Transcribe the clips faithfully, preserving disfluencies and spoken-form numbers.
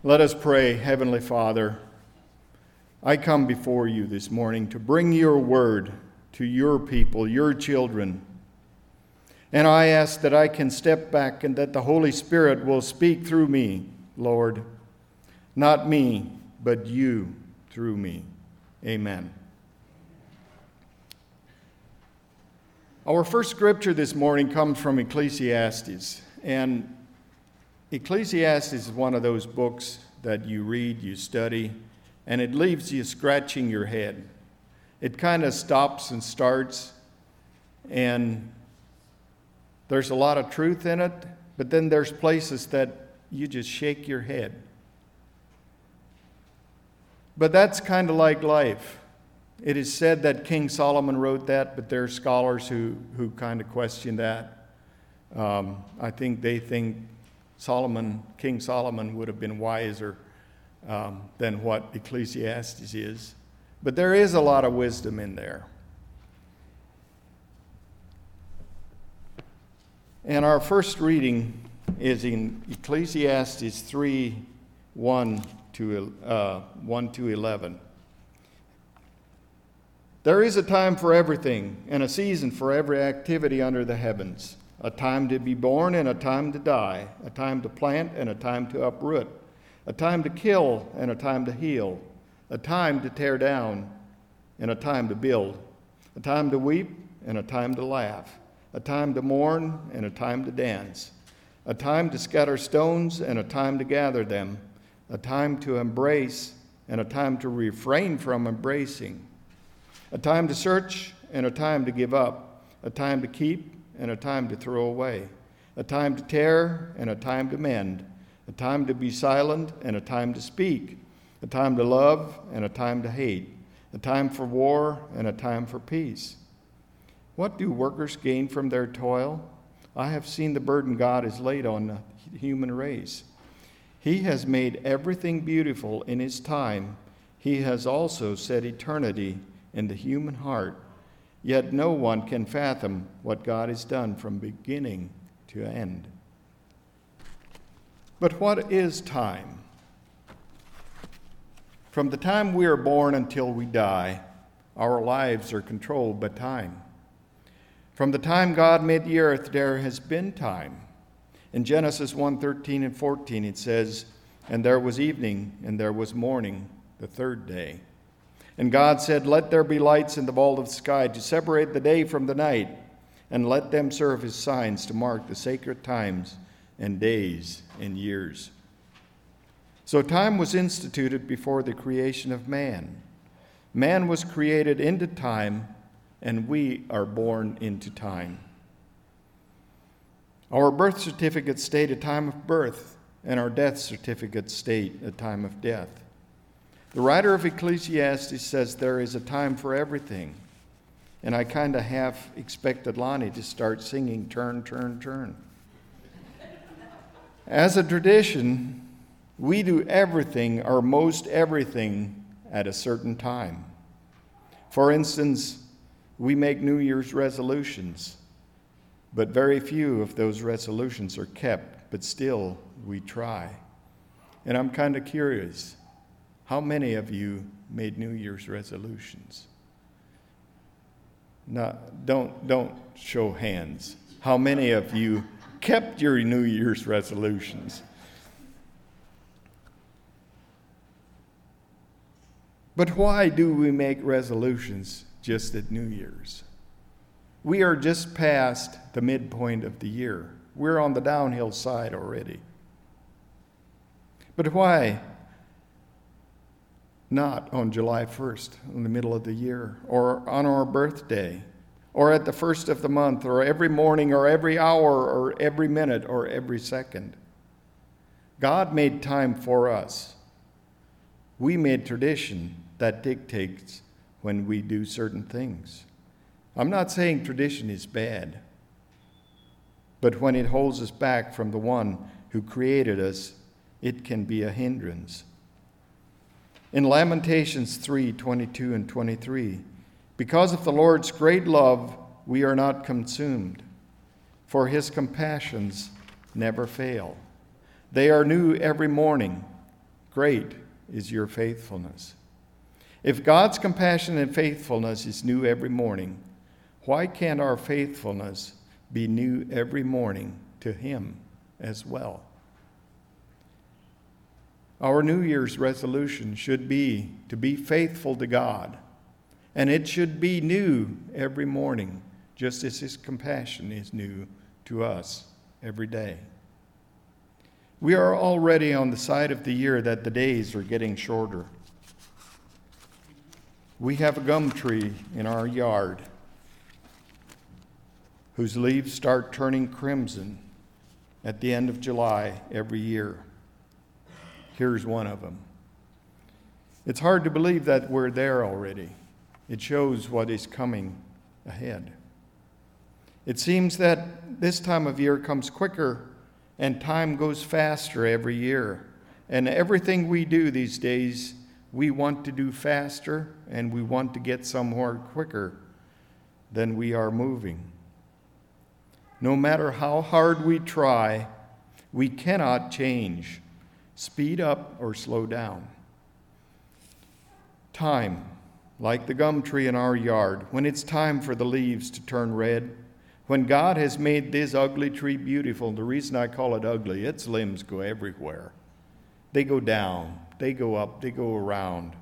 Let us pray. Heavenly Father, I come before you this morning to bring your word to your people, your children. And I ask that I can step back and that the Holy Spirit will speak through me, Lord. Not me, but you through me. Amen. Our first scripture this morning comes from Ecclesiastes. And Ecclesiastes is one of those books that you read, you study, and it leaves you scratching your head. It kind of stops and starts, and there's a lot of truth in it, but then there's places that you just shake your head. But that's kind of like life. It is said that King Solomon wrote that, but there are scholars who, who kind of question that. Um, I think they think Solomon, King Solomon would have been wiser um, than what Ecclesiastes is. But there is a lot of wisdom in there. And our first reading is in Ecclesiastes three, one to eleven. There is a time for everything, and a season for every activity under the heavens. A time to be born and a time to die, a time to plant and a time to uproot, a time to kill and a time to heal, a time to tear down and a time to build, a time to weep and a time to laugh, a time to mourn and a time to dance, a time to scatter stones and a time to gather them, a time to embrace and a time to refrain from embracing, a time to search and a time to give up, a time to keep and a time to throw away, a time to tear and a time to mend, a time to be silent and a time to speak, a time to love and a time to hate, a time for war and a time for peace. What do workers gain from their toil? I have seen the burden God has laid on the human race. He has made everything beautiful in his time. He has also set eternity in the human heart. Yet no one can fathom what God has done from beginning to end. But what is time? From the time we are born until we die, our lives are controlled by time. From the time God made the earth, there has been time. In Genesis one, thirteen and fourteen, it says, "And there was evening, and there was morning, the third day. And God said, Let there be lights in the vault of the sky to separate the day from the night, and let them serve as signs to mark the sacred times and days and years." So time was instituted before the creation of man. Man was created into time, and we are born into time. Our birth certificates state a time of birth, and our death certificates state a time of death. The writer of Ecclesiastes says there is a time for everything. And I kind of half expected Lonnie to start singing Turn, Turn, Turn. As a tradition, we do everything, or most everything, at a certain time. For instance, we make New Year's resolutions, but very few of those resolutions are kept, but still we try. And I'm kind of curious. How many of you made New Year's resolutions? No, don't, don't show hands. How many of you kept your New Year's resolutions? But why do we make resolutions just at New Year's? We are just past the midpoint of the year. We're on the downhill side already. But why not on July first, in the middle of the year, or on our birthday, or at the first of the month, or every morning, or every hour, or every minute, or every second? God made time for us. We made tradition that dictates when we do certain things. I'm not saying tradition is bad, but when it holds us back from the one who created us, it can be a hindrance. In Lamentations three, twenty-two and twenty-three, "Because of the Lord's great love, we are not consumed, for his compassions never fail. They are new every morning. Great is your faithfulness. If God's compassion and faithfulness is new every morning, why can't our faithfulness be new every morning to Him as well? Our New Year's resolution should be to be faithful to God, and it should be new every morning, just as His compassion is new to us every day. We are already on the side of the year that the days are getting shorter. We have a gum tree in our yard whose leaves start turning crimson at the end of July every year. Here's one of them. It's hard to believe that we're there already. It shows what is coming ahead. It seems that this time of year comes quicker and time goes faster every year. And everything we do these days, we want to do faster and we want to get somewhere quicker than we are moving. No matter how hard we try, we cannot change, speed up or slow down. Time, like the gum tree in our yard, when it's time for the leaves to turn red, when God has made this ugly tree beautiful, the reason I call it ugly, its limbs go everywhere. They go down, they go up, they go around.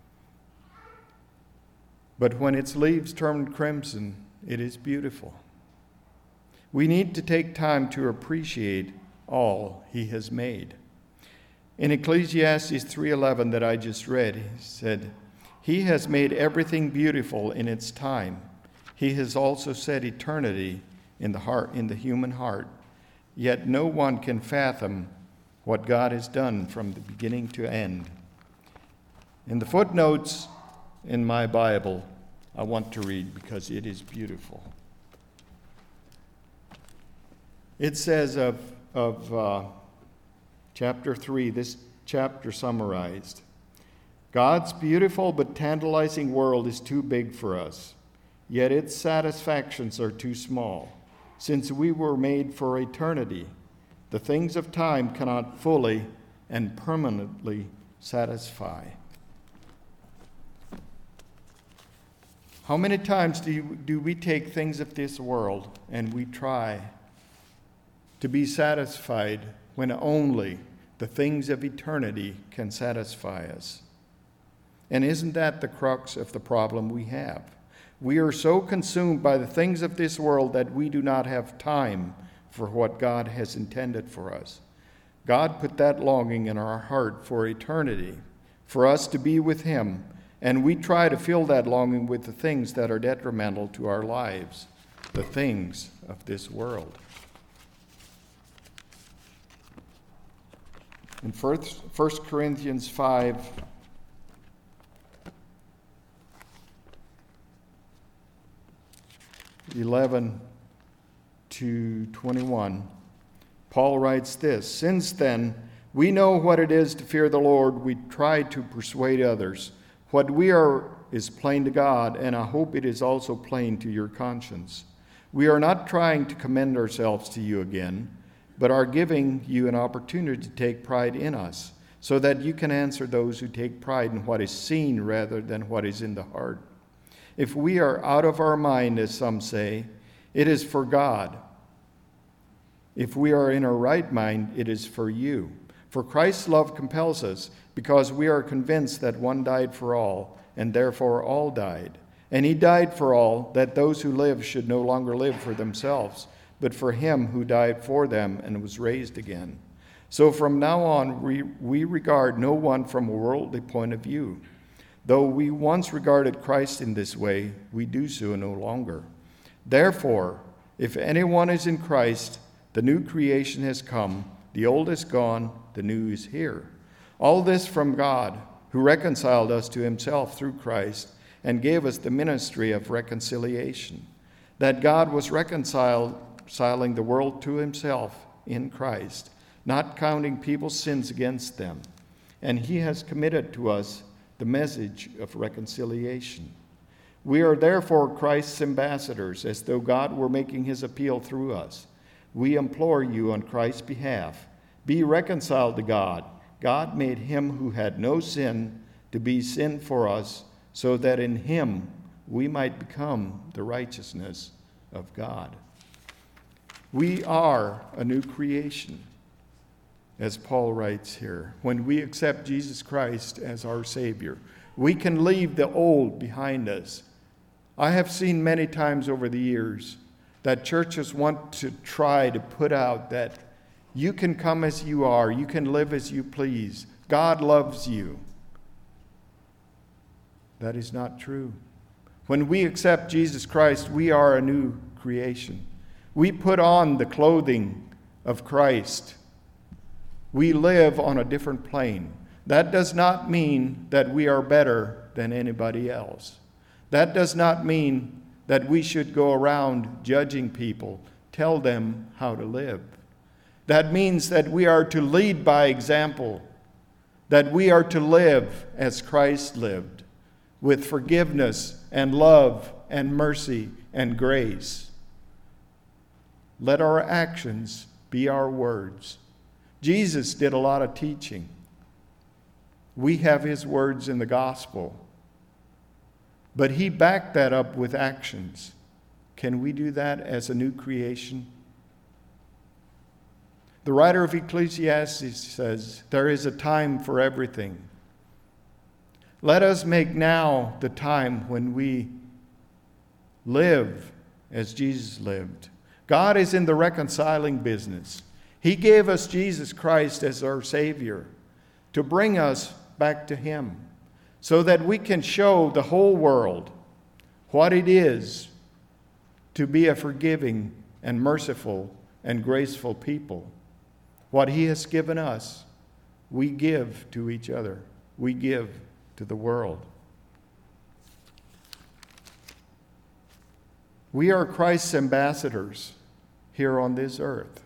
But when its leaves turn crimson, it is beautiful. We need to take time to appreciate all He has made. In Ecclesiastes three eleven that I just read, he said, He has made everything beautiful in its time. He has also set eternity in the heart, in the human heart. Yet no one can fathom what God has done from the beginning to end. In the footnotes in my Bible, I want to read because it is beautiful. It says of, of uh, chapter three, this chapter summarized, God's beautiful but tantalizing world is too big for us, yet its satisfactions are too small. Since we were made for eternity, the things of time cannot fully and permanently satisfy. How many times do, you, do we take things of this world and we try to be satisfied when only the things of eternity can satisfy us? And isn't that the crux of the problem we have? We are so consumed by the things of this world that we do not have time for what God has intended for us. God put that longing in our heart for eternity, for us to be with Him, and we try to fill that longing with the things that are detrimental to our lives, the things of this world. In First Corinthians five, eleven to twenty-one, Paul writes this, Since then we know what it is to fear the Lord, we try to persuade others. What we are is plain to God, and I hope it is also plain to your conscience. We are not trying to commend ourselves to you again, but are giving you an opportunity to take pride in us, so that you can answer those who take pride in what is seen rather than what is in the heart. If we are out of our mind, as some say, it is for God. If we are in our right mind, it is for you. For Christ's love compels us, because we are convinced that one died for all, and therefore all died. And He died for all, that those who live should no longer live for themselves, but for Him who died for them and was raised again. So from now on, we, we regard no one from a worldly point of view. Though we once regarded Christ in this way, we do so no longer. Therefore, if anyone is in Christ, the new creation has come, the old is gone, the new is here. All this from God, who reconciled us to Himself through Christ and gave us the ministry of reconciliation, that God was reconciling the world to Himself in Christ, not counting people's sins against them. And He has committed to us the message of reconciliation. We are therefore Christ's ambassadors, as though God were making His appeal through us. We implore you on Christ's behalf, be reconciled to God. God made him who had no sin to be sin for us, so that in him we might become the righteousness of God. We are a new creation, as Paul writes here. When we accept Jesus Christ as our Savior, we can leave the old behind us. I have seen many times over the years that churches want to try to put out that you can come as you are, you can live as you please, God loves you. That is not true. When we accept Jesus Christ, we are a new creation. We put on the clothing of Christ. We live on a different plane. That does not mean that we are better than anybody else. That does not mean that we should go around judging people, tell them how to live. That means that we are to lead by example, that we are to live as Christ lived, with forgiveness and love and mercy and grace. Let our actions be our words. Jesus did a lot of teaching. We have his words in the gospel, but he backed that up with actions. Can we do that as a new creation? The writer of Ecclesiastes says, there is a time for everything. Let us make now the time when we live as Jesus lived. God is in the reconciling business. He gave us Jesus Christ as our Savior to bring us back to him so that we can show the whole world what it is to be a forgiving and merciful and graceful people. What he has given us, we give to each other. We give to the world. We are Christ's ambassadors here on this earth.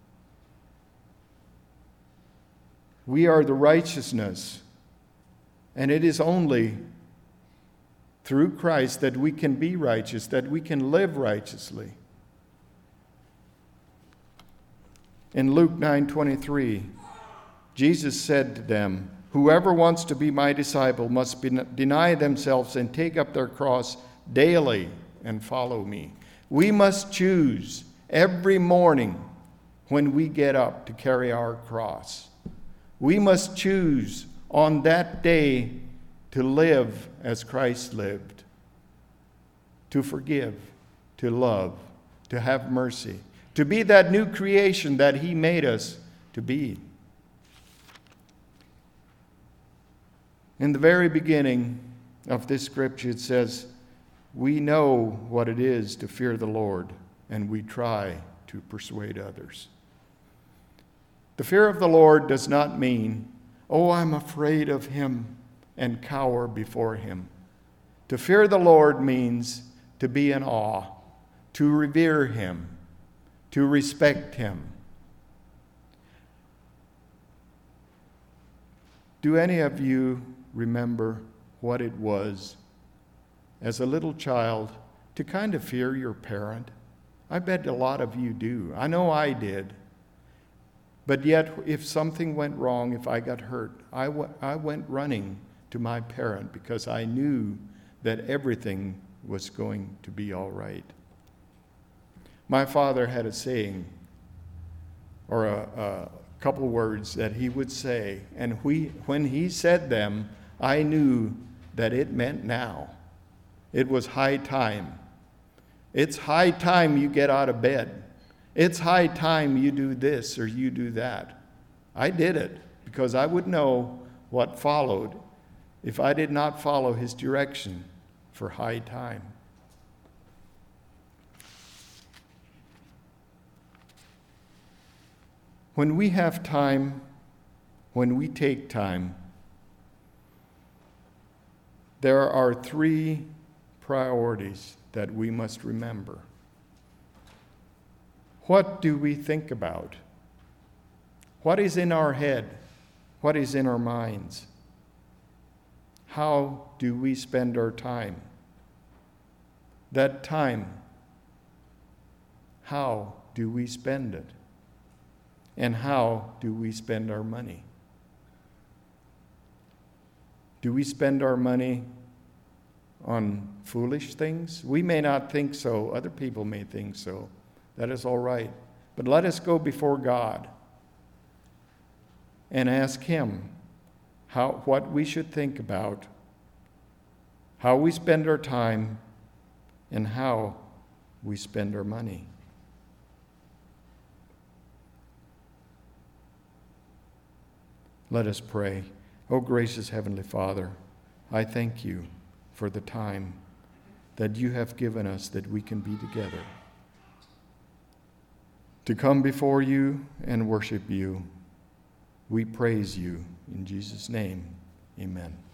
We are the righteousness, and it is only through Christ that we can be righteous, that we can live righteously. In Luke nine twenty-three, Jesus said to them, whoever wants to be my disciple must be, deny themselves and take up their cross daily and follow me. We must choose every morning when we get up to carry our cross. We must choose on that day to live as Christ lived, to forgive, to love, to have mercy, to be that new creation that he made us to be. In the very beginning of this scripture, it says, we know what it is to fear the Lord, and we try to persuade others. The fear of the Lord does not mean, oh, I'm afraid of him and cower before him. To fear the Lord means to be in awe, to revere him, to respect him. Do any of you remember what it was as a little child to kind of fear your parent? I bet a lot of you do. I know I did. But yet, if something went wrong, if I got hurt, I, w- I went running to my parent because I knew that everything was going to be all right. My father had a saying, or a, a couple words that he would say, and we, when he said them, I knew that it meant now. It was high time. It's high time you get out of bed. It's high time you do this or you do that. I did it because I would know what followed if I did not follow his direction for high time. When we have time, when we take time, there are three priorities that we must remember. What do we think about? What is in our head? What is in our minds? How do we spend our time? That time, how do we spend it? And how do we spend our money? Do we spend our money on foolish things? We may not think so. Other people may think so. That is all right. But let us go before God and ask Him how, what we should think about, how we spend our time, and how we spend our money. Let us pray. Oh, gracious Heavenly Father, I thank you for the time that you have given us that we can be together, to come before you and worship you. We praise you. In Jesus' name, amen.